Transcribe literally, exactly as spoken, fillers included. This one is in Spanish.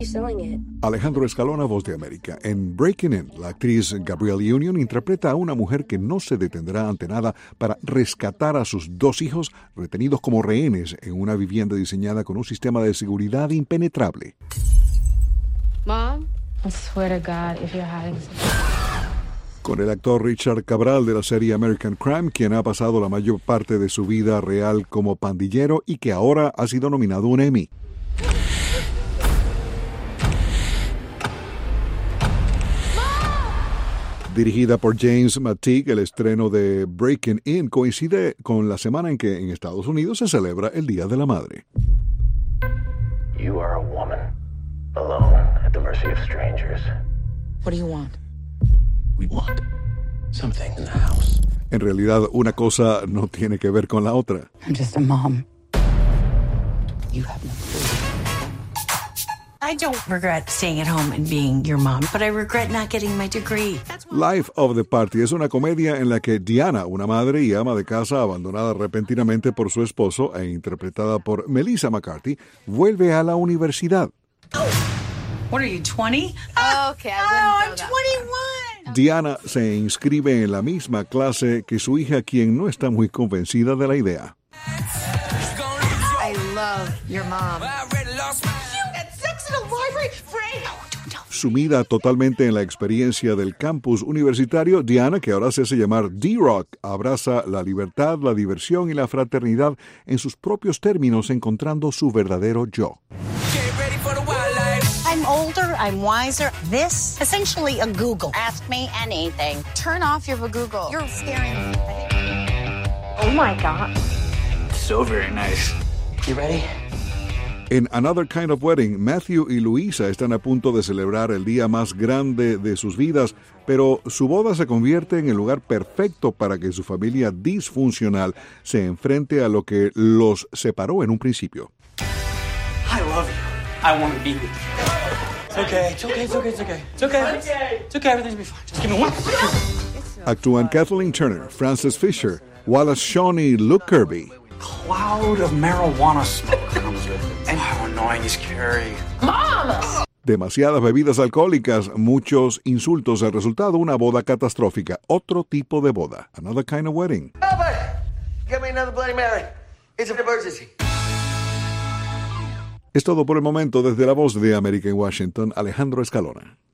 Alejandro Escalona, Voz de América. En Breaking In, la actriz Gabrielle Union interpreta a una mujer que no se detendrá ante nada para rescatar a sus dos hijos retenidos como rehenes en una vivienda diseñada con un sistema de seguridad impenetrable. Mom, I swear to God, if you're hiding something. Con el actor Richard Cabral de la serie American Crime, quien ha pasado la mayor parte de su vida real como pandillero y que ahora ha sido nominado a un Emmy. Dirigida por James McTeague, el estreno de Breaking In coincide con la semana en que en Estados Unidos se celebra el Día de la Madre. You are a woman, alone at the mercy of strangers. What do you want? We want something in the house. En realidad, una cosa no tiene que ver con la otra. I'm just a mom. You have no clue. I don't regret staying at home and being your mom, but I regret not getting my degree. Life of the Party es una comedia en la que Diana, una madre y ama de casa abandonada repentinamente por su esposo e interpretada por Melissa McCarthy, vuelve a la universidad. Oh. What are you, twenty? Oh, okay, I oh, I'm know that. twenty-one. Diana se inscribe en la misma clase que su hija, quien no está muy convencida de la idea. I love your mom. Sumida totalmente en la experiencia del campus universitario, Diana, que ahora se hace llamar D-Rock, abraza la libertad, la diversión y la fraternidad en sus propios términos, encontrando su verdadero yo. I'm older, I'm wiser. This, essentially a Google. Ask me anything. Turn off your Google. You're scaring me. Oh my God. So very nice. You ready? En Another Kind of Wedding, Matthew y Louisa están a punto de celebrar el día más grande de sus vidas, pero su boda se convierte en el lugar perfecto para que su familia disfuncional se enfrente a lo que los separó en un principio. I love you. I want to be with you. It's okay, it's okay, it's okay, it's okay. It's okay. It's okay, it's okay, everything's gonna be fine. Just give me one. Actúan Kathleen Turner, Frances Fisher, Wallace Shawn y Luke Kirby. Cloud of marijuana smoke comes with it. And how annoying is Carrie? Mom! Demasiadas bebidas alcohólicas, muchos insultos. El resultado, una boda catastrófica. Otro tipo de boda. Another Kind of Wedding. Albert, get me another Bloody Mary. It's an emergency. Es todo por el momento. Desde la Voz de América en Washington, Alejandro Escalona.